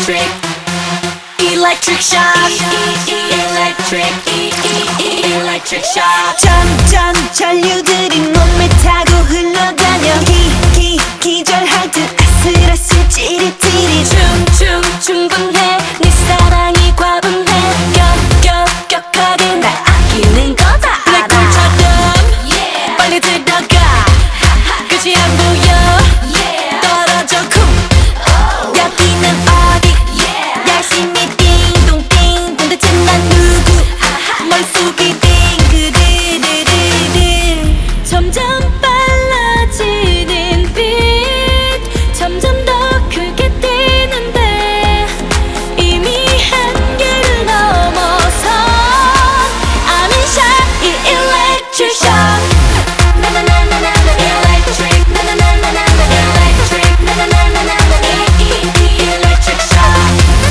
electric, electric shock, electric shock. 점점 전류들이 몸에 타고 흘러다녀 기절할 듯 아슬아슬 찌릿찌릿 충분해 네 사랑이 과분해 격하게 날 아끼는 거다 알아 블랙홀처럼 빨리 들어가 끝이 안 보여 떨어져 쿵 여기는 어디 열심히 띵동띵동 대체 난 누구 머릿속이 띵그르르르르 점점 빨라지는 빛 점점 더 크게 뛰는데 이미 한계를 넘어서 I'm in shock 이 electric shock Electric, electric, electric shock.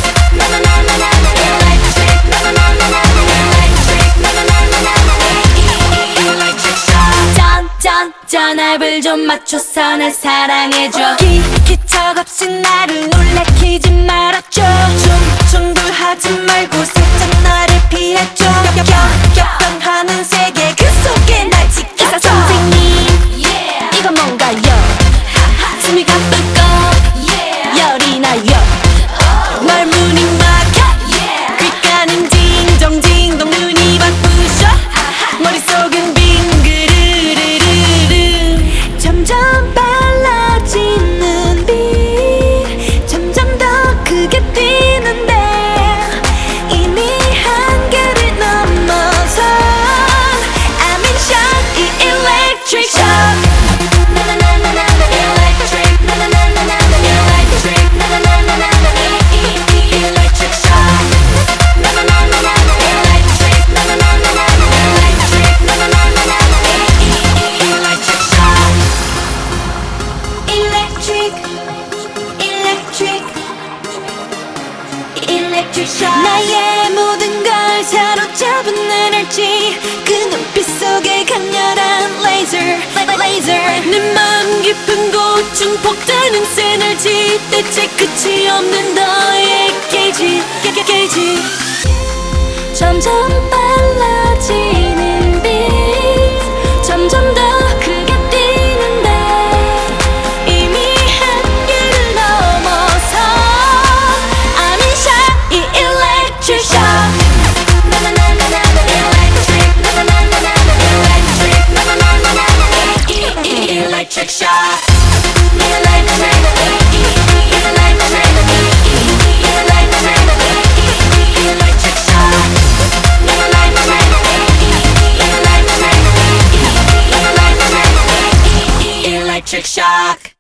Electric shock. 전압을 좀 맞춰서 날 사랑해줘 기척 없이 나를 놀래키지 말아줘 충돌하지 말고 살짝 나를 피해줘 격변하는 세계 그 속에 날 지켜줘 선생님 이건 뭔가요 숨이 가쁘고 열이 나요 말문이 막혀 귓가는 딩동딩동 눈이 바쁘셔 머릿속은 점점 빨라지는 빛 점점 더 크게 뛰는데 이미 한계를 넘어서 I'm in shock 이 electric shock Electric shock. Electric shock. electric shock 나의 모든 걸 사로잡은 에너지 그 눈빛 속에 강렬한 laser 내 마음 깊은 곳 증폭되는 시너지 대체 끝이 없는 너의 게이지 점점 빨라지는 빛 점점 더 크게 뛰는데 이미 한계를 넘어서 I'm in shock 이 electric shock Electric shock. Electric shock.